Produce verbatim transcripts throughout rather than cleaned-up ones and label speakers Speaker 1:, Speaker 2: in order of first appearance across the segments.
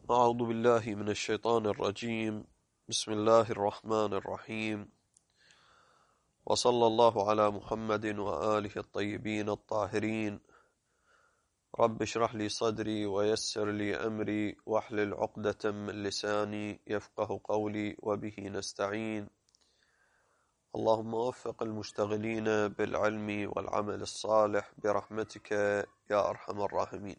Speaker 1: أعوذ بالله من الشيطان الرجيم. بسم الله الرحمن الرحيم، وصلى الله على محمد وآله الطيبين الطاهرين. رب اشرح لي صدري ويسر لي أمري واحلل عقدة من لساني يفقه قولي وبه نستعين. اللهم وفق المشتغلين بالعلم والعمل الصالح برحمتك يا أرحم الراحمين.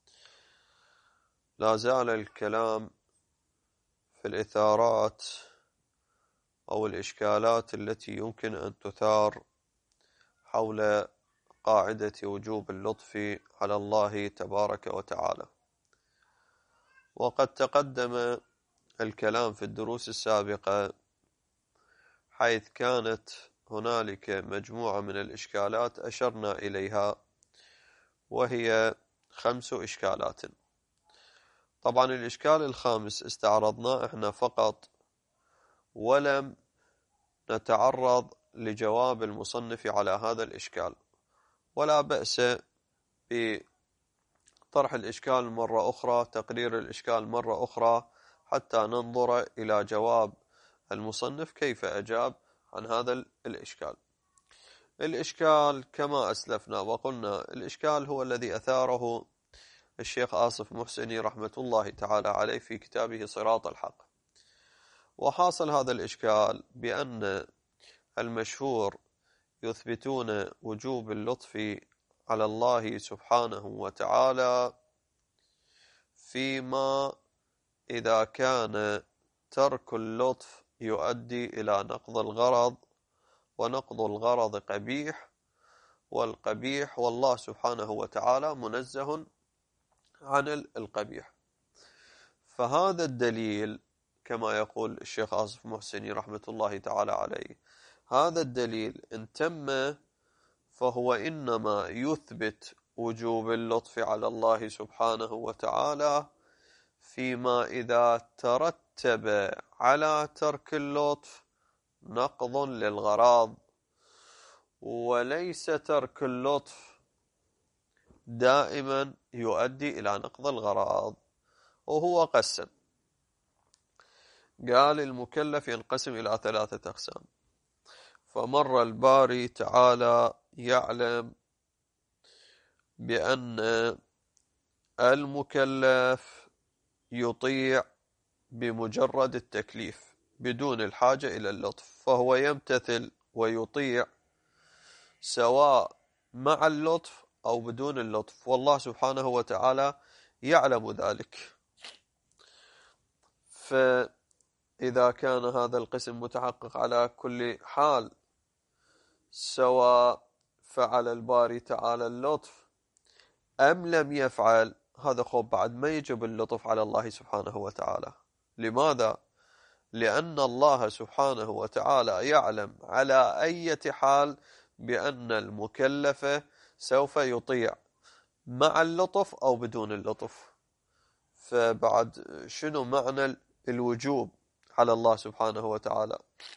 Speaker 1: لا زال الكلام في الإثارات أو الإشكالات التي يمكن أن تثار حول قاعدة وجوب اللطف على الله تبارك وتعالى. وقد تقدم الكلام في الدروس السابقة حيث كانت هنالك مجموعة من الإشكالات أشرنا إليها، وهي خمس إشكالات. طبعا الإشكال الخامس استعرضناه احنا فقط، ولم نتعرض لجواب المصنف على هذا الإشكال، ولا بأس بطرح الإشكال مرة أخرى، تقرير الإشكال مرة أخرى، حتى ننظر إلى جواب المصنف كيف أجاب عن هذا الإشكال. الإشكال كما أسلفنا وقلنا، الإشكال هو الذي أثاره الشيخ آصف محسني رحمة الله تعالى عليه في كتابه صراط الحق. وحاصل هذا الإشكال بأن المشهور يثبتون وجوب اللطف على الله سبحانه وتعالى فيما إذا كان ترك اللطف يؤدي إلى نقض الغرض، ونقض الغرض قبيح، والقبيح والله سبحانه وتعالى منزه عن القبيح. فهذا الدليل كما يقول الشيخ آصف محسني رحمة الله تعالى عليه، هذا الدليل إن تم فهو إنما يثبت وجوب اللطف على الله سبحانه وتعالى فيما إذا ترتب على ترك اللطف نقض للغراض، وليس ترك اللطف دائما يؤدي إلى نقض الغراض. وهو قسم، قال المكلف ينقسم إلى ثلاثة أقسام. فمر الباري تعالى يعلم بأن المكلف يطيع بمجرد التكليف بدون الحاجة إلى اللطف، فهو يمتثل ويطيع سواء مع اللطف أو بدون اللطف، والله سبحانه وتعالى يعلم ذلك. فإذا كان هذا القسم متحقق على كل حال، سواء فعل الباري تعالى اللطف أم لم يفعل، هذا خب بعد ما يجب اللطف على الله سبحانه وتعالى. لماذا؟ لأن الله سبحانه وتعالى يعلم على أي حال بأن المكلف سوف يطيع مع اللطف أو بدون اللطف. فبعد شنو معنى الوجوب على الله سبحانه وتعالى؟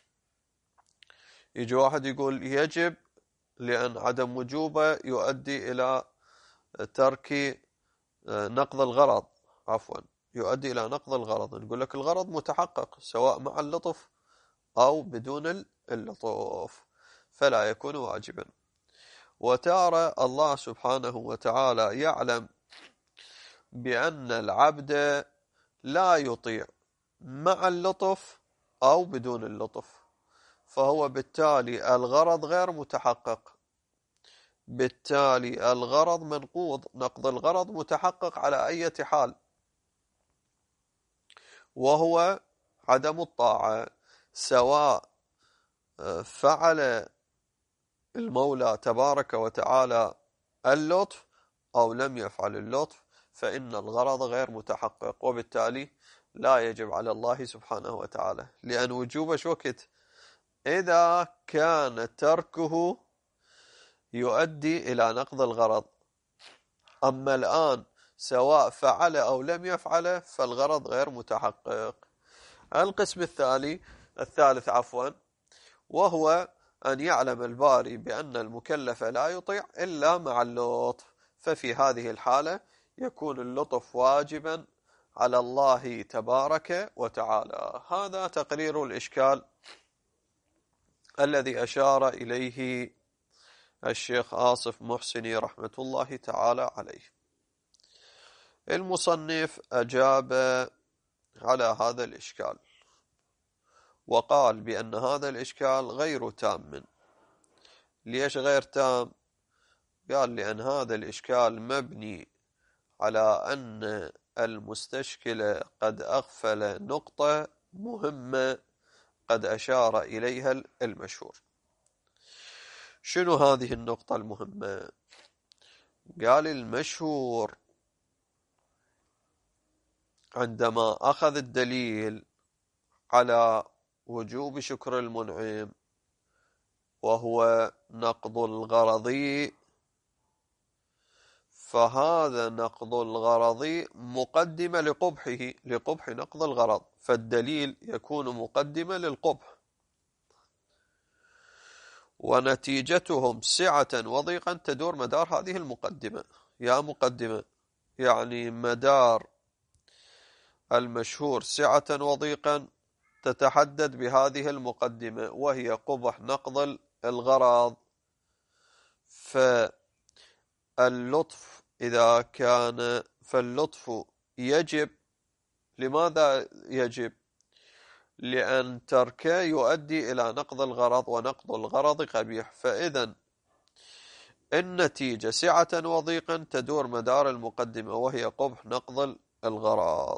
Speaker 1: يجي واحد يقول يجب لأن عدم وجوبه يؤدي إلى ترك نقض الغرض، عفوا يؤدي إلى نقض الغرض. نقول لك الغرض متحقق سواء مع اللطف أو بدون اللطف، فلا يكون واجبا. وتارى الله سبحانه وتعالى يعلم بأن العبد لا يطيع مع اللطف أو بدون اللطف، فهو بالتالي الغرض غير متحقق، بالتالي الغرض منقوض، نقض الغرض متحقق على أي حال، وهو عدم الطاعة. سواء فعل المولى تبارك وتعالى اللطف أو لم يفعل اللطف، فإن الغرض غير متحقق، وبالتالي لا يجب على الله سبحانه وتعالى. لأن وجوبه شو وقت؟ إذا كان تركه يؤدي إلى نقض الغرض. أما الآن سواء فعل أو لم يفعل فالغرض غير متحقق. القسم الثاني الثالث عفوا وهو أن يعلم الباري بأن المكلف لا يطيع إلا مع اللطف، ففي هذه الحالة يكون اللطف واجبا على الله تبارك وتعالى. هذا تقرير الإشكال الذي أشار إليه الشيخ آصف محسني رحمة الله تعالى عليه. المصنف أجاب على هذا الإشكال وقال بأن هذا الإشكال غير تام. ليش غير تام؟ قال لأن هذا الإشكال مبني على أن المستشكل قد أغفل نقطة مهمة قد أشار إليها المشهور. شنو هذه النقطة المهمة؟ قال المشهور عندما أخذ الدليل على وجوب شكر المنعم وهو نقض الغرض، فهذا نقض الغرض مقدمة لقبحه، لقبح نقض الغرض، فالدليل يكون مقدمة للقبح. ونتيجتهم سعة وضيقا تدور مدار هذه المقدمة. يا مقدمة يعني مدار المشهور سعة وضيقا تتحدد بهذه المقدمة وهي قبح نقض الغرض. فاللطف إذا كان فاللطف يجب. لماذا يجب؟ لأن تركه يؤدي إلى نقض الغرض، ونقض الغرض قبيح. فإذا النتيجة سعة وضيقا تدور مدار المقدمة وهي قبح نقض الغرض.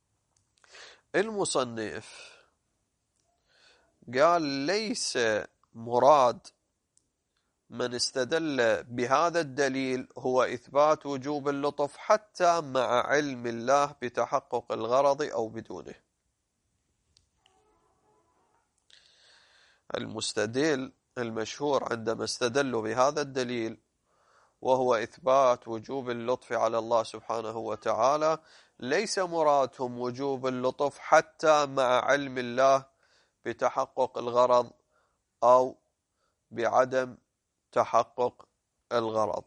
Speaker 1: المصنف قال ليس مراد من استدل بهذا الدليل هو إثبات وجوب اللطف حتى مع علم الله بتحقق الغرض أو بدونه. المستدل المشهور عندما استدلوا بهذا الدليل وهو إثبات وجوب اللطف على الله سبحانه وتعالى، ليس مرادهم وجوب اللطف حتى مع علم الله بتحقق الغرض أو بعدم تحقق الغرض،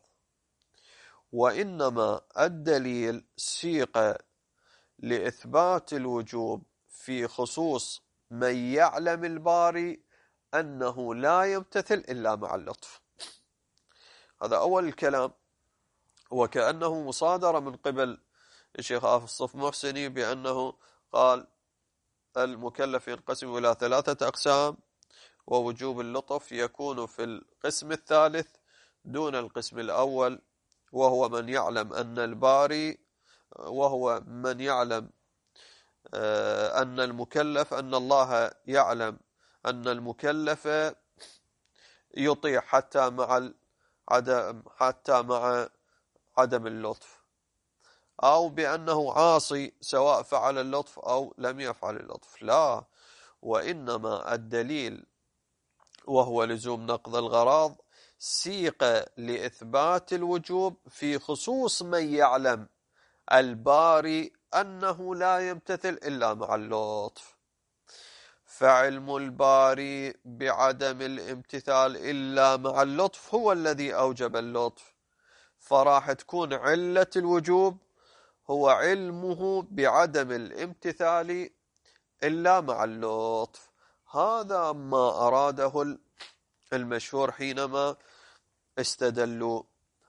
Speaker 1: وإنما الدليل سيق لإثبات الوجوب في خصوص من يعلم الباري أنه لا يمتثل إلا مع اللطف. هذا أول الكلام، وكأنه مصادرة من قبل الشيخ آصف محسني بأنه قال المكلف ينقسم إلى ثلاثة أقسام، ووجوب اللطف يكون في القسم الثالث دون القسم الأول، وهو من يعلم أن الباري وهو من يعلم أن المكلف أن الله يعلم أن المكلف يطيع حتى مع عدم حتى مع عدم اللطف، أو بأنه عاصي سواء فعل اللطف أو لم يفعل اللطف. لا، وإنما الدليل وهو لزوم نقض الغرض سيق لإثبات الوجوب في خصوص من يعلم الباري أنه لا يمتثل إلا مع اللطف. فعلم الباري بعدم الامتثال إلا مع اللطف هو الذي أوجب اللطف، فراح تكون علة الوجوب هو علمه بعدم الامتثال إلا مع اللطف. هذا ما أراده المشهور حينما استدلوا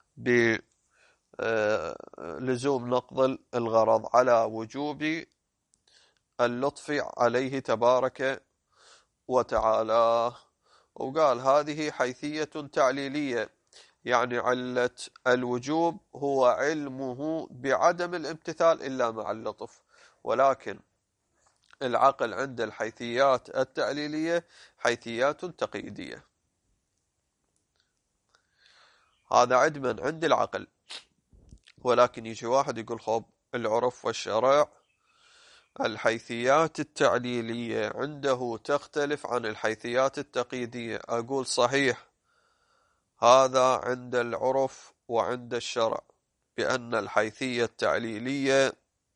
Speaker 1: بلزوم نقض الغرض على وجوب اللطف عليه تبارك وتعالى. وقال هذه حيثية تعليلية، يعني علة الوجوب هو علمه بعدم الامتثال إلا مع اللطف، ولكن العقل عند الحيثيات التعليلية حيثيات تقييدية. هذا عدما عند العقل، ولكن يجي واحد يقول خب العرف والشرع الحيثيات التعليلية عنده تختلف عن الحيثيات التقييدية. أقول صحيح، هذا عند العرف وعند الشرع بأن الحيثية التعليلية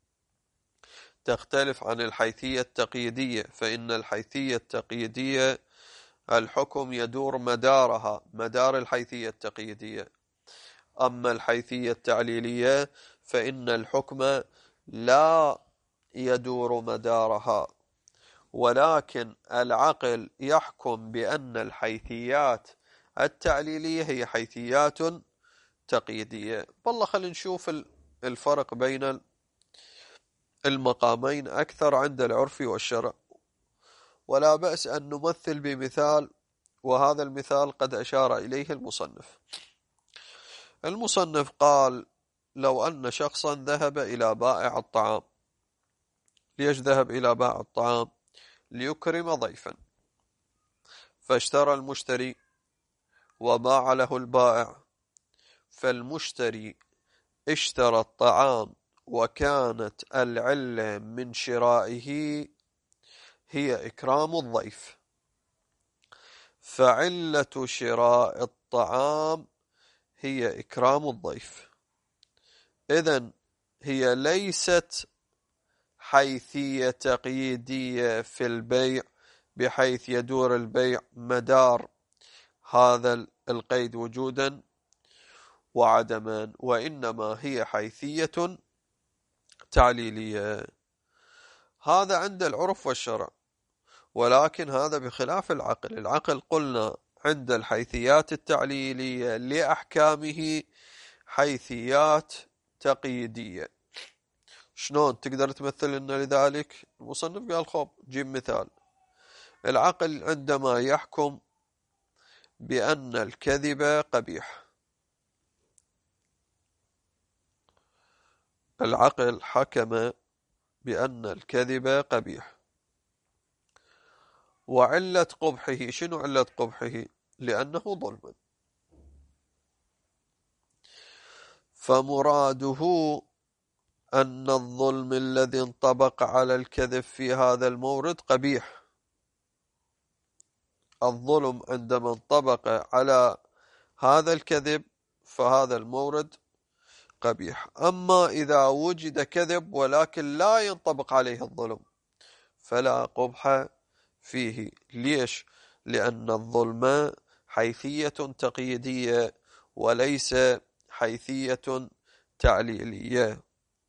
Speaker 1: تختلف عن الحيثية التقييدية، فإن الحيثية التقييدية الحكم يدور مدارها مدار الحيثية التقييدية، أما الحيثية التعليلية فإن الحكم لا يدور مدارها، ولكن العقل يحكم بأن الحيثيات التعليلية هي حيثيات تقييدية. والله خلينا نشوف الفرق بين المقامين أكثر عند العرف والشرع، ولا بأس أن نمثل بمثال، وهذا المثال قد أشار إليه المصنف. المصنف قال: لو أن شخصا ذهب إلى بائع الطعام. ليش ذهب إلى بائع الطعام؟ ليكرم ضيفا، فاشترى المشتري وباع له البائع، فالمشتري اشترى الطعام، وكانت العلة من شرائه هي إكرام الضيف، فعلة شراء الطعام هي إكرام الضيف. إذن هي ليست حيثية تقييدية في البيع بحيث يدور البيع مدار هذا القيد وجودا وعدما، وإنما هي حيثية تعليلية. هذا عند العرف والشرع، ولكن هذا بخلاف العقل. العقل قلنا عند الحيثيات التعليلية لأحكامه حيثيات تقييدية. شلون تقدر تمثل لنا لذلك؟ المصنف قال: خب جيب مثال. العقل عندما يحكم بأن الكذب قبيح، العقل حكم بأن الكذب قبيح، وعلة قبحه، شنو علة قبحه؟ لأنه ظلم، فمراده أن الظلم الذي انطبق على الكذب في هذا المورد قبيح. الظلم عندما انطبق على هذا الكذب فهذا المورد قبيح. أما إذا وجد كذب ولكن لا ينطبق عليه الظلم فلا قبح فيه. ليش؟ لأن الظلم حيثية تقييدية وليس حيثية تعليلية.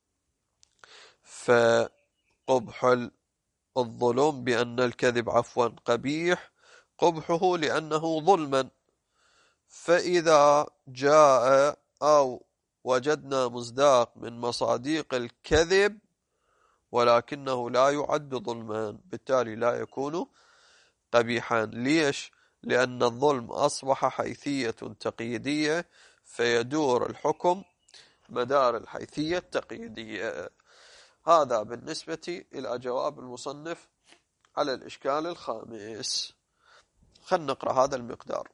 Speaker 1: فقبح الظلم بأن الكذب عفوا قبيح، قبحه لأنه ظلما. فإذا جاء أو وجدنا مصداق من مصاديق الكذب ولكنه لا يعد ظلما، بالتالي لا يكون قبيحا. ليش؟ لأن الظلم أصبح حيثية تقييدية، فيدور الحكم مدار الحيثية التقييدية. هذا بالنسبة إلى جواب المصنف على الإشكال الخامس. خلنا نقرأ هذا المقدار.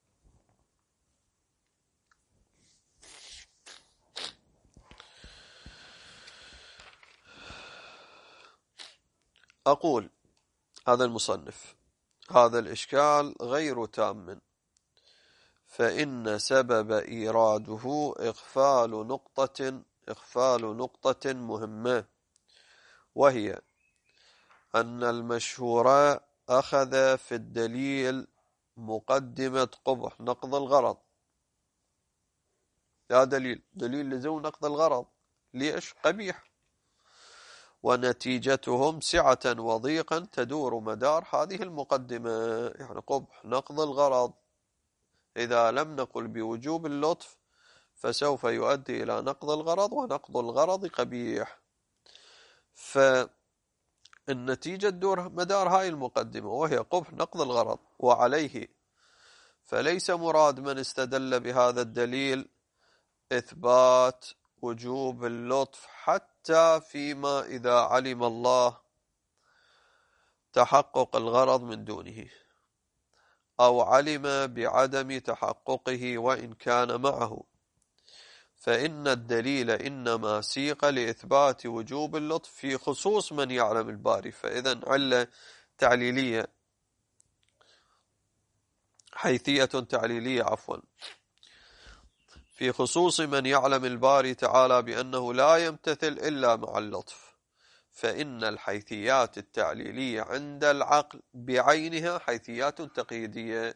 Speaker 1: أقول هذا المصنف: هذا الإشكال غير تام، فإن سبب إيراده إغفال نقطة إغفال نقطة مهمة، وهي أن المشهور أخذ في الدليل مقدمة قبح نقض الغرض. لا دليل دليل لزوم نقض الغرض. ليش؟ قبيح. ونتيجتهم سعة وضيقا تدور مدار هذه المقدمة، يعني قبح نقض الغرض. إذا لم نقل بوجوب اللطف فسوف يؤدي إلى نقض الغرض، ونقض الغرض قبيح. فالنتيجة تدور مدار هاي المقدمة وهي قبح نقض الغرض. وعليه فليس مراد من استدل بهذا الدليل إثبات وجوب اللطف حتى فيما إذا علم الله تحقق الغرض من دونه، أو علم بعدم تحققه وإن كان معه، فإن الدليل إنما سيق لإثبات وجوب اللطف في خصوص من يعلم الباري. فإذا علة تعليلية، حيثية تعليلية عفوا، في خصوص من يعلم الباري تعالى بأنه لا يمتثل إلا مع اللطف. فإن الحيثيات التعليلية عند العقل بعينها حيثيات تقييدية،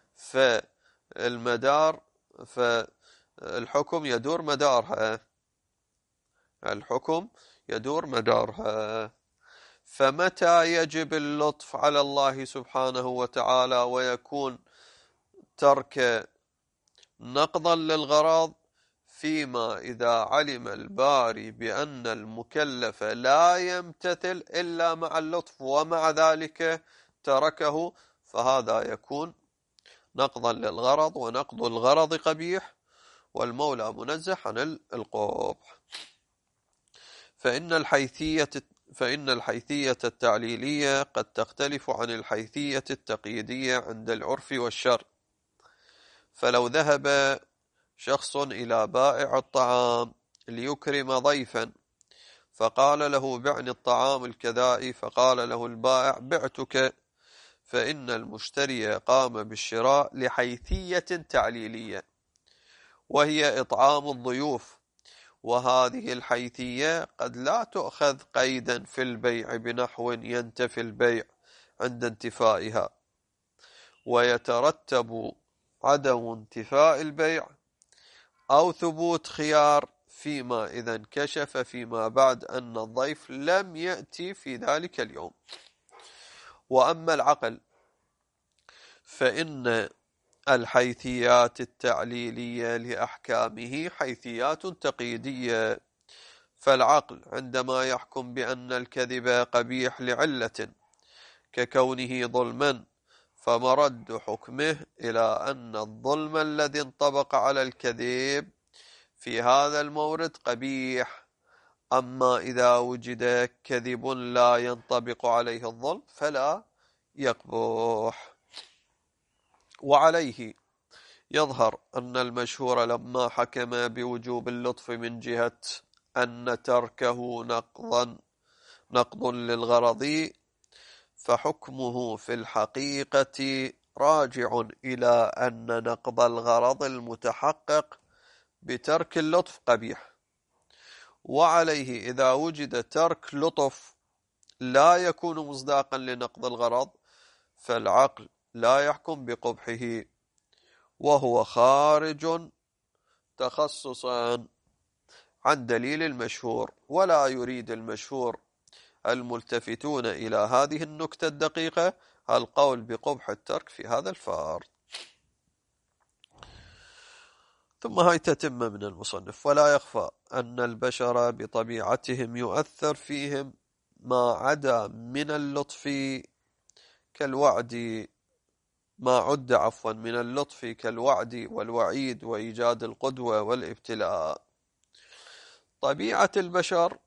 Speaker 1: فالمدار فالحكم يدور مدارها، الحكم يدور مدارها. فمتى يجب اللطف على الله سبحانه وتعالى ويكون ترك نقضا للغرض؟ فيما إذا علم الباري بأن المكلف لا يمتثل إلا مع اللطف ومع ذلك تركه، فهذا يكون نقضا للغرض، ونقض الغرض قبيح، والمولى منزه عن القبح. فإن الحيثية فإن الحيثية التعليلية قد تختلف عن الحيثية التقييدية عند العرف والشرع. فلو ذهب شخص إلى بائع الطعام ليكرم ضيفا فقال له بعني الطعام الكذائي، فقال له البائع بعتك، فإن المشتري قام بالشراء لحيثية تعليلية وهي إطعام الضيوف، وهذه الحيثية قد لا تؤخذ قيدا في البيع بنحو ينتفي البيع عند انتفائها، ويترتب عدم انتفاء البيع أو ثبوت خيار فيما إذا انكشف فيما بعد أن الضيف لم يأتي في ذلك اليوم. وأما العقل فإن الحيثيات التعليلية لأحكامه حيثيات تقييدية. فالعقل عندما يحكم بأن الكذب قبيح لعلة ككونه ظلما، فمرد حكمه إلى أن الظلم الذي انطبق على الكذب في هذا المورد قبيح. أما إذا وجد كذب لا ينطبق عليه الظلم فلا يقبح. وعليه يظهر أن المشهور لما حكم بوجوب اللطف من جهة أن تركه نقضا نقض للغرض، فحكمه في الحقيقة راجع إلى أن نقض الغرض المتحقق بترك اللطف قبيح. وعليه إذا وجد ترك لطف لا يكون مصداقا لنقض الغرض، فالعقل لا يحكم بقبحه، وهو خارج تخصصا عن دليل المشهور. ولا يريد المشهور الملتفتون إلى هذه النكتة الدقيقة القول بقبح الترك في هذا الفرض. ثم هاي تتمة من المصنف: ولا يخفى أن البشر بطبيعتهم يؤثر فيهم ما عدا من اللطف كالوعد ما عد عفوا من اللطف كالوعد والوعيد وإيجاد القدوة والابتلاء. طبيعة البشر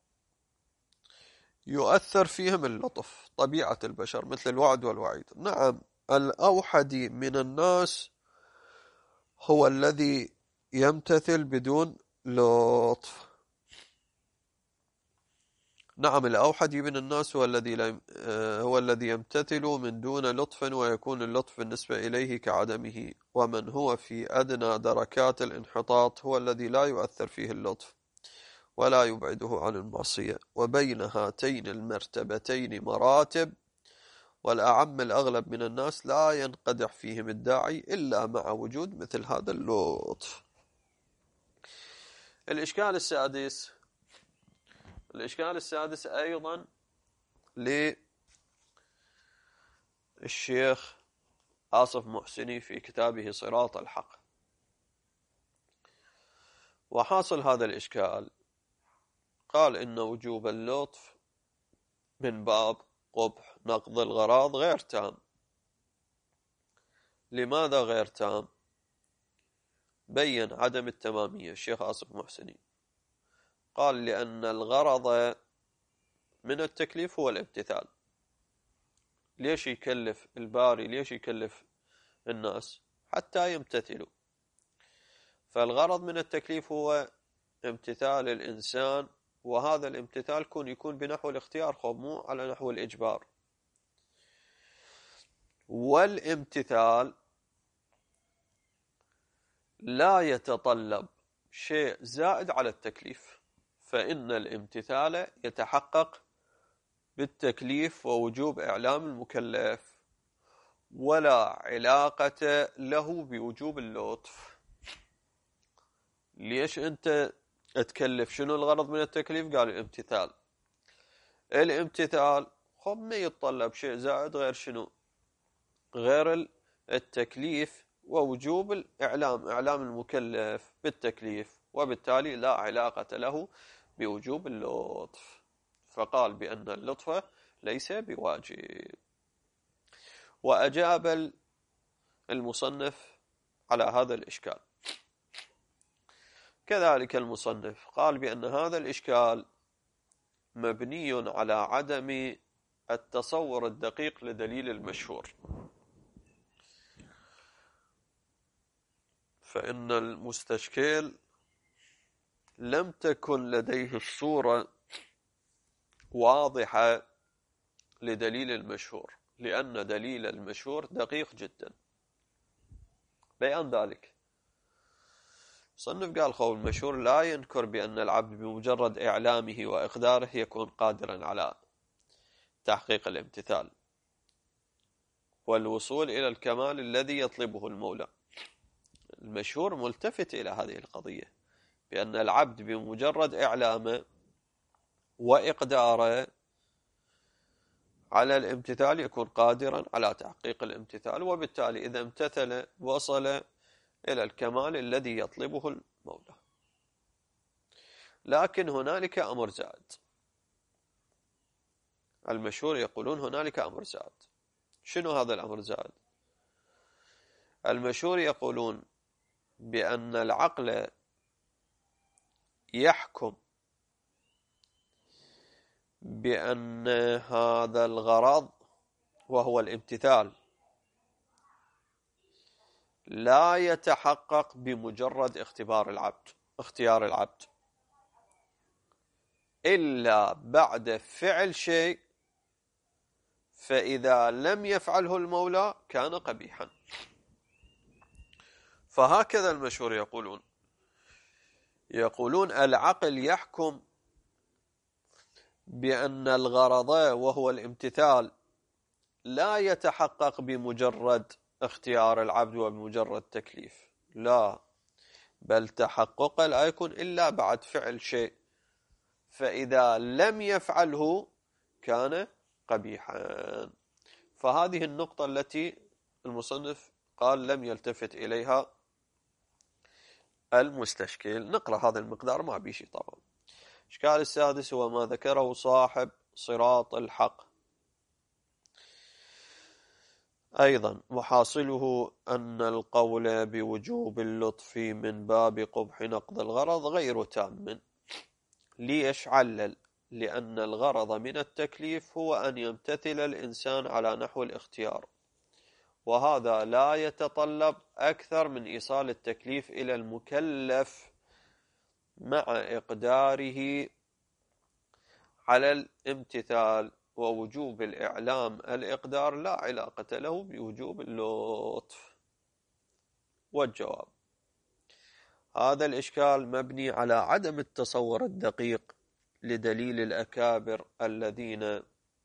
Speaker 1: يؤثر فيهم اللطف، طبيعة البشر مثل الوعد والوعيد. نعم، الأوحدي من الناس هو الذي يمتثل بدون لطف. نعم، الأوحدي من الناس هو الذي هو الذي يمتثل من دون لطف، ويكون اللطف بالنسبة إليه كعدمه. ومن هو في أدنى دركات الانحطاط هو الذي لا يؤثر فيه اللطف ولا يبعده عن المعصية. وبين هاتين المرتبتين مراتب، والأعم الأغلب من الناس لا ينقدح فيهم الداعي إلا مع وجود مثل هذا اللطف. الإشكال السادس الإشكال السادس أيضا للشيخ آصف محسني في كتابه صراط الحق. وحاصل هذا الإشكال قال إن وجوب اللطف من باب قبح نقض الغراض غير تام. لماذا غير تام؟ بين عدم التمامية الشيخ آصف محسني، قال لأن الغرض من التكليف هو الامتثال. ليش يكلف الباري؟ ليش يكلف الناس؟ حتى يمتثلوا. فالغرض من التكليف هو امتثال الإنسان، وهذا الامتثال كون يكون بنحو الاختيار خب مو على نحو الإجبار. والامتثال لا يتطلب شيء زائد على التكليف، فإن الامتثال يتحقق بالتكليف ووجوب إعلام المكلف، ولا علاقة له بوجوب اللطف. ليش أنت تكلف؟ شنو الغرض من التكليف؟ قال الامتثال. الامتثال خب ما يتطلب شيء زائد غير شنو؟ غير التكليف ووجوب الإعلام، إعلام المكلف بالتكليف، وبالتالي لا علاقة له بوجوب اللطف، فقال بأن اللطف ليس بواجب. وأجاب المصنف على هذا الإشكال. كذلك المصنف قال بأن هذا الإشكال مبني على عدم التصور الدقيق لدليل المشهور، فإن المستشكل لم تكن لديه الصورة واضحة لدليل المشهور، لأن دليل المشهور دقيق جدا. بيان ذلك صنف قال خو المشهور لا ينكر بأن العبد بمجرد إعلامه وإقداره يكون قادرا على تحقيق الامتثال والوصول إلى الكمال الذي يطلبه المولى. المشهور ملتفت إلى هذه القضية، بأن العبد بمجرد إعلامه وإقداره على الامتثال يكون قادرا على تحقيق الامتثال، وبالتالي إذا امتثل وصل إلى الكمال الذي يطلبه المولى. لكن هنالك أمر زائد. المشهور يقولون هنالك أمر زائد. شنو هذا الأمر الزائد؟ المشهور يقولون بأن العقل يحكم بأن هذا الغرض وهو الامتثال لا يتحقق بمجرد اختبار العبد اختيار العبد، إلا بعد فعل شيء، فإذا لم يفعله المولى كان قبيحا. فهكذا المشهور يقولون يقولون العقل يحكم بأن الغرض وهو الامتثال لا يتحقق بمجرد اختيار العبد وبمجرد تكليف، لا، بل تحقق لا يكون إلا بعد فعل شيء، فإذا لم يفعله كان قبيحا. فهذه النقطة التي المصنف قال لم يلتفت إليها المستشكل. نقرأ هذا المقدار ما بيشي طبعا. الإشكال السادس هو ما ذكره صاحب صراط الحق. أيضا محاصله أن القول بوجوب اللطف من باب قبح نقض الغرض غير تام. ليش علل؟ لأن الغرض من التكليف هو أن يمتثل الإنسان على نحو الاختيار، وهذا لا يتطلب أكثر من إيصال التكليف إلى المكلف مع إقداره على الامتثال، ووجوب الإعلام الإقدار لا علاقة له بوجوب اللطف. والجواب هذا الإشكال مبني على عدم التصور الدقيق لدليل الأكابر الذين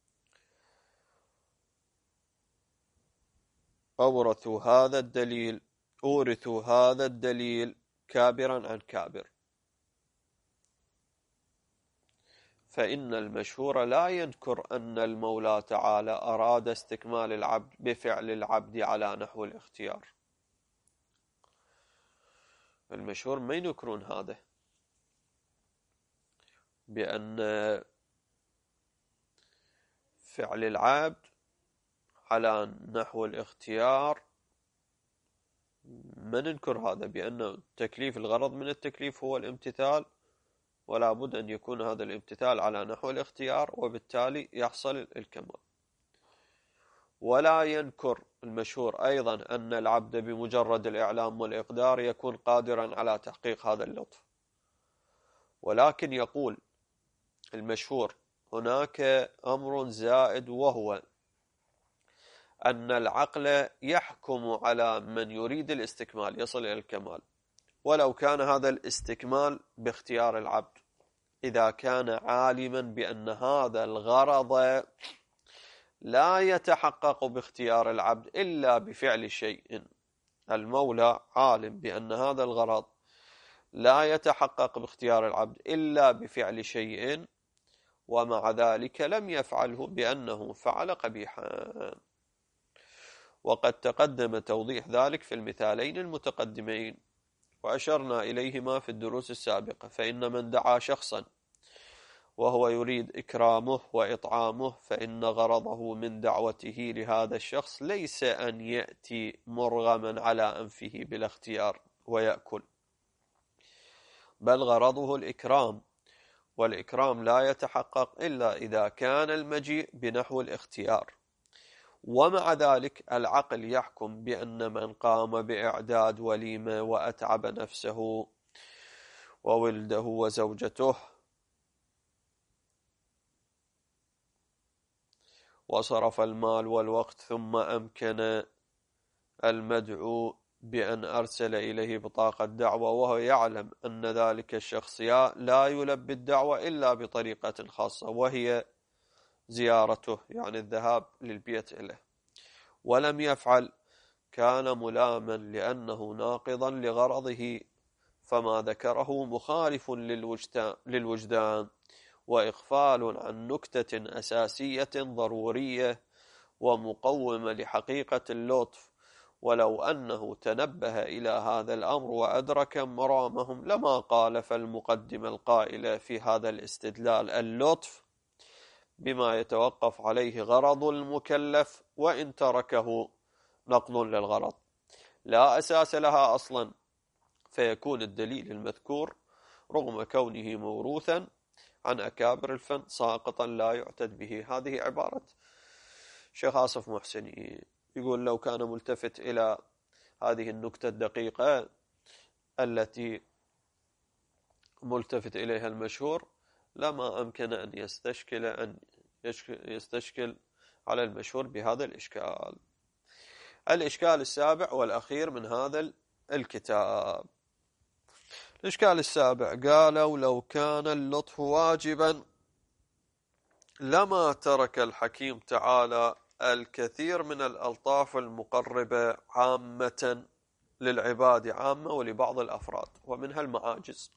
Speaker 1: أورثوا هذا الدليل أورثوا هذا الدليل كابرا عن كابر. فإن المشهور لا ينكر أن المولى تعالى أراد استكمال العبد بفعل العبد على نحو الاختيار. المشهور ما ينكرون هذا، بأن فعل العبد على نحو الاختيار ما ننكر هذا، بأن تكليف الغرض من التكليف هو الامتثال، ولا بد أن يكون هذا الامتثال على نحو الاختيار، وبالتالي يحصل الكمال. ولا ينكر المشهور أيضا أن العبد بمجرد الإعلام والإقدار يكون قادرا على تحقيق هذا اللطف، ولكن يقول المشهور هناك أمر زائد، وهو أن العقل يحكم على من يريد الاستكمال يصل إلى الكمال، ولو كان هذا الاستكمال باختيار العبد، إذا كان عالما بأن هذا الغرض لا يتحقق باختيار العبد إلا بفعل شيء. المولى عالم بأن هذا الغرض لا يتحقق باختيار العبد إلا بفعل شيء، ومع ذلك لم يفعله بأنه فعل قبيحا. وقد تقدم توضيح ذلك في المثالين المتقدمين وأشرنا إليهما في الدروس السابقة. فإن من دعا شخصا وهو يريد إكرامه وإطعامه فإن غرضه من دعوته لهذا الشخص ليس أن يأتي مرغما على أنفه بلا اختيار ويأكل، بل غرضه الإكرام، والإكرام لا يتحقق إلا إذا كان المجيء بنحو الاختيار. ومع ذلك العقل يحكم بأن من قام بإعداد وليمة وأتعب نفسه وولده وزوجته وصرف المال والوقت ثم أمكن المدعو بأن أرسل إليه بطاقة دعوة وهو يعلم أن ذلك الشخص لا يلبي الدعوة إلا بطريقة خاصة وهي زيارته، يعني الذهاب للبيت إليه، ولم يفعل، كان ملاما لأنه ناقضا لغرضه، فما ذكره مخالف للوجدان وإغفال عن نكتة أساسية ضرورية ومقومة لحقيقة اللطف. ولو أنه تنبه إلى هذا الأمر وأدرك مرامهم لما قال فالمقدمة القائلة في هذا الاستدلال اللطف بما يتوقف عليه غرض المكلف وإن تركه نقض للغرض لا أساس لها أصلا، فيكون الدليل المذكور رغم كونه موروثا عن أكابر الفن ساقطا لا يعتد به. هذه عبارة شيخ آصف محسني، يقول لو كان ملتفت إلى هذه النكتة الدقيقة التي ملتفت إليها المشهور لما أمكن أن يستشكل أن يستشكل على المشهور بهذا الإشكال. الإشكال السابع والأخير من هذا الكتاب. الإشكال السابع قالوا لو كان اللطف واجبا لما ترك الحكيم تعالى الكثير من الألطاف المقربة عامة للعباد عامة ولبعض الأفراد ومنها المعاجز.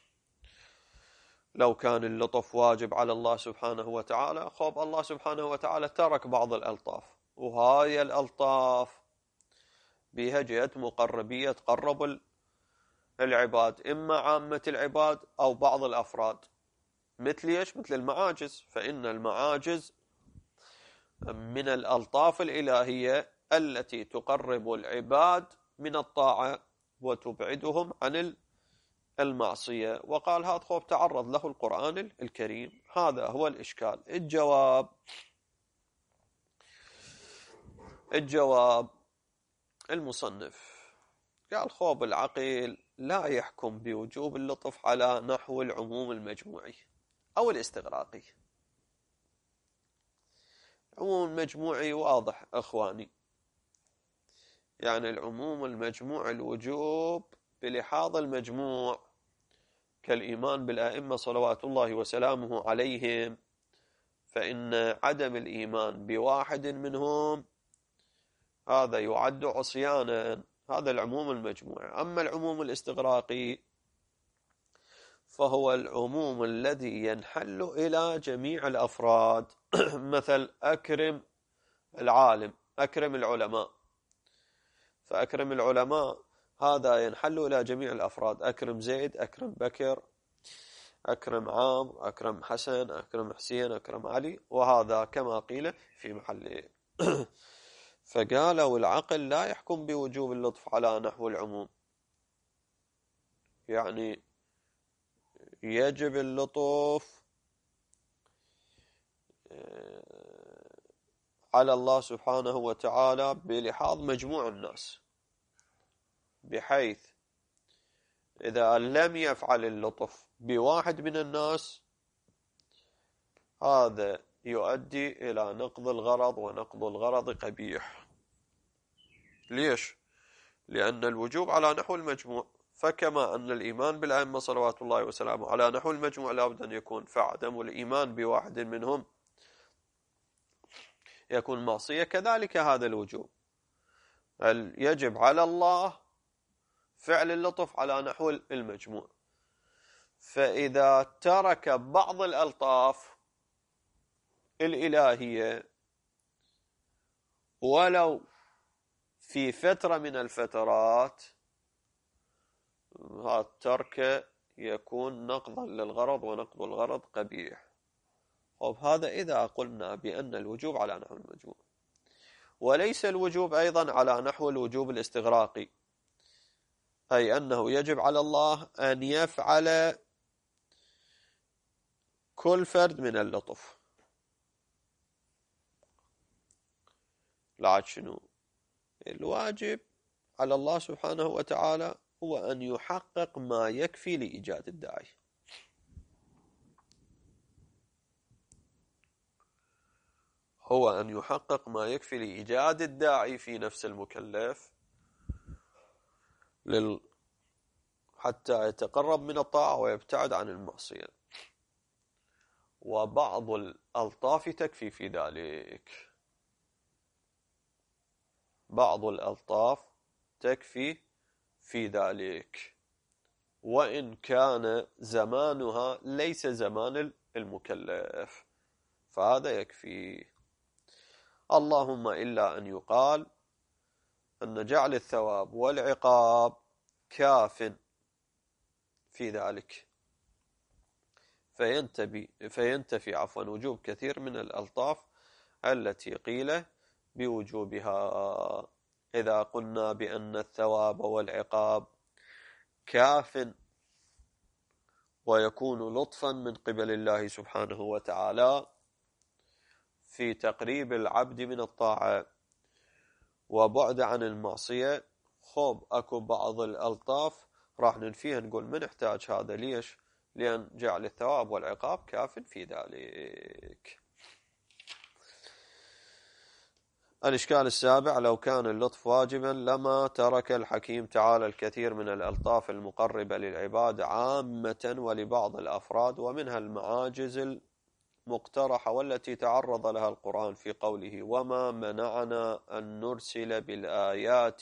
Speaker 1: لو كان اللطف واجب على الله سبحانه وتعالى خب الله سبحانه وتعالى ترك بعض الألطاف، وهاي الألطاف بها جهة مقربية تقرب العباد، إما عامة العباد أو بعض الأفراد، مثل إيش؟ مثل المعاجز. فإن المعاجز من الألطاف الإلهية التي تقرب العباد من الطاعة وتبعدهم عن المعصية. وقال هذا خوف تعرض له القرآن الكريم. هذا هو الإشكال. الجواب الجواب المصنف قال خوب العقيل لا يحكم بوجوب اللطف على نحو العموم المجموعي أو الاستغراقي. العموم المجموعي واضح أخواني، يعني العموم المجموع الوجوب بلحاظ المجموع كالإيمان بالأئمة صلوات الله وسلامه عليهم، فإن عدم الإيمان بواحد منهم هذا يعد عصيانا. هذا العموم المجموع. أما العموم الاستغراقي فهو العموم الذي ينحل إلى جميع الأفراد مثل أكرم العالم، أكرم العلماء، فأكرم العلماء هذا ينحل إلى جميع الأفراد، أكرم زيد، أكرم بكر، أكرم عام، أكرم حسن، أكرم حسين، أكرم علي، وهذا كما قيل في محله. فقالوا العقل لا يحكم بوجوب اللطف على نحو العموم، يعني يجب اللطف على الله سبحانه وتعالى بلحاظ مجموع الناس، بحيث إذا لم يفعل اللطف بواحد من الناس هذا يؤدي إلى نقض الغرض، ونقض الغرض قبيح. ليش؟ لأن الوجوب على نحو المجموع، فكما أن الإيمان بالأئمة صلوات الله وسلامه على نحو المجموع لابد أن يكون، فعدم الإيمان بواحد منهم يكون معصية. كذلك هذا الوجوب يجب على الله فعل اللطف على نحو المجموع، فإذا ترك بعض الألطاف الإلهية ولو في فترة من الفترات، هذا الترك يكون نقضا للغرض، ونقض الغرض قبيح. وبهذا إذا قلنا بأن الوجوب على نحو الوجوب، وليس الوجوب أيضا على نحو الوجوب الاستغراقي، أي أنه يجب على الله أن يفعل كل فرد من اللطف. لا، شنو الواجب على الله سبحانه وتعالى؟ هو أن يحقق ما يكفي لإيجاد الداعي. هو أن يحقق ما يكفي لإيجاد الداعي في نفس المكلف لل... حتى يتقرب من الطاعة ويبتعد عن المعصية. وبعض الألطاف تكفي في ذلك، بعض الألطاف تكفي في ذلك، وإن كان زمانها ليس زمان المكلف، فهذا يكفي. اللهم إلا أن يقال أن جعل الثواب والعقاب كاف في ذلك، فينتبي فينتفي عفوا وجوب كثير من الألطاف التي قيل بوجوبها. إذا قلنا بأن الثواب والعقاب كاف ويكون لطفا من قبل الله سبحانه وتعالى في تقريب العبد من الطاعة وبعد عن المعصية، خب أكو بعض الألطاف راح ننفيها، نقول من نحتاج هذا. ليش؟ لأن جعل الثواب والعقاب كاف في ذلك. الإشكال السابع: لو كان اللطف واجبا لما ترك الحكيم تعالى الكثير من الألطاف المقربة للعباد عامة ولبعض الأفراد، ومنها المعاجز المقترحة والتي تعرض لها القرآن في قوله: وما منعنا أن نرسل بالآيات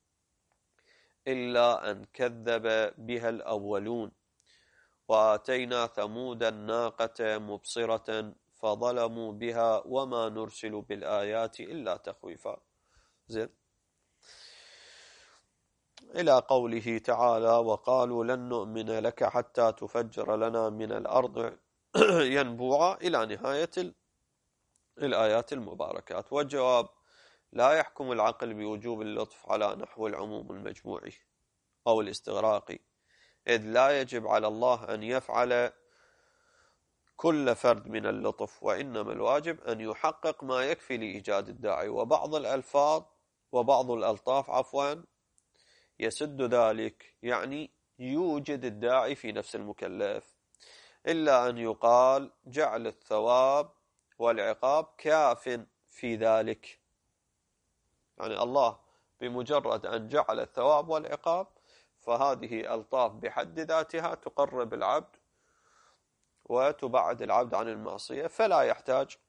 Speaker 1: إلا أن كذب بها الأولون وآتينا ثمود الناقة مبصرة فظلموا بها وما نرسل بالآيات إلا تخويفا. زين، إلى قوله تعالى: وقالوا لن نؤمن لك حتى تفجر لنا من الأرض ينبوعا، إلى نهاية الآيات المباركات. والجواب: لا يحكم العقل بوجوب اللطف على نحو العموم المجموعي أو الاستغراقي، إذ لا يجب على الله أن يفعل كل فرد من اللطف، وإنما الواجب أن يحقق ما يكفي لإيجاد الداعي. وبعض الألفاظ وبعض الألطاف عفوا يسد ذلك، يعني يوجد الداعي في نفس المكلف، إلا أن يقال جعل الثواب والعقاب كاف في ذلك. يعني الله بمجرد أن جعل الثواب والعقاب فهذه ألطاف بحد ذاتها تقرب العبد وتبعد العبد عن المعصية، فلا يحتاج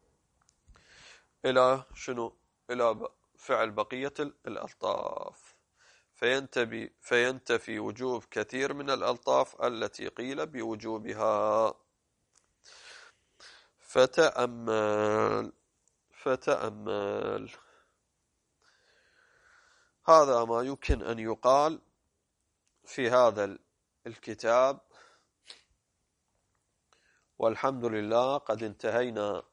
Speaker 1: إلى شنو؟ إلى فعل بقية الألطاف، فينتبي فينتفي وجوب كثير من الألطاف التي قيل بوجوبها. فتأمل فتأمل هذا ما يمكن أن يقال في هذا الكتاب، والحمد لله قد انتهينا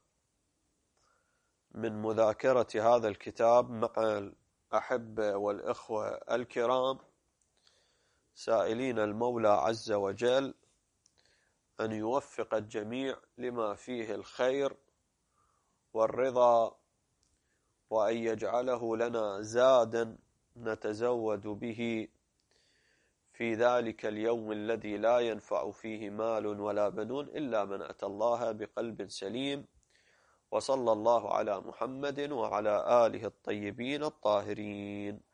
Speaker 1: من مذاكرة هذا الكتاب مع الأحبة والإخوة الكرام، سائلين المولى عز وجل أن يوفق الجميع لما فيه الخير والرضا، وأن يجعله لنا زادا نتزود به في ذلك اليوم الذي لا ينفع فيه مال ولا بنون إلا من أتى الله بقلب سليم. وصلى الله على محمد وعلى آله الطيبين الطاهرين.